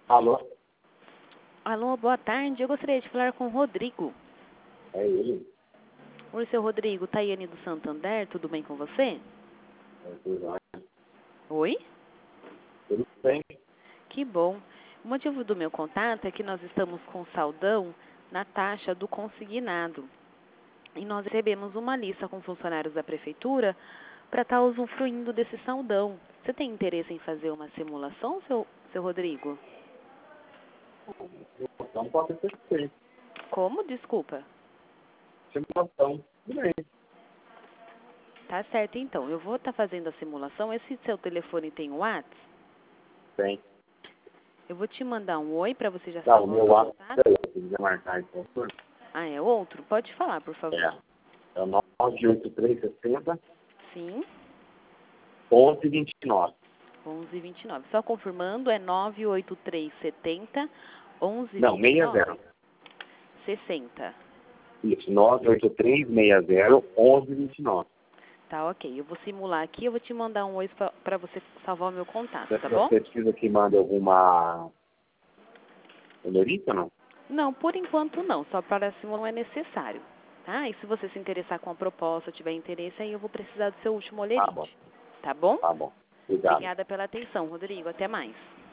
Alô? Alô, boa tarde. Eu gostaria de falar com o Rodrigo. É ele? Oi, seu Rodrigo. Taiane do Santander, tudo bem com você? É tudo bem. Oi? Tudo bem? Que bom. O motivo do meu contato é que nós estamos com saldão na taxa do consignado. E nós recebemos uma lista com funcionários da prefeitura para estar usufruindo desse saldão. Você tem interesse em fazer uma simulação, seu Rodrigo? Simulação pode ser feita. Como? Desculpa. Simulação. Tudo bem. Tá certo, então. Eu vou estar fazendo a simulação. Esse seu telefone tem WhatsApp? Tem. Eu vou te mandar um oi para você já Tá, o salvar o meu meu WhatsApp contato. é esse. Se quiser marcar aí, por favor. Ah, é outro? Pode falar, por favor. É o 98360 Sim, 1129. 1129. Só confirmando, é 98370 Não, 1129 60. 60. Isso, 98360 1129. Tá, ok. Eu vou simular aqui, eu vou te mandar um oi para você salvar o meu contato, tá Você bom? precisa que mande alguma melhorita ou não? Não, por enquanto não. Só para simular não é necessário. Tá? E se você se interessar com a proposta, tiver interesse, aí eu vou precisar do seu último Tá bom. olerite. Tá bom? Tá bom. Obrigado. Obrigada pela atenção, Rodrigo. Até mais.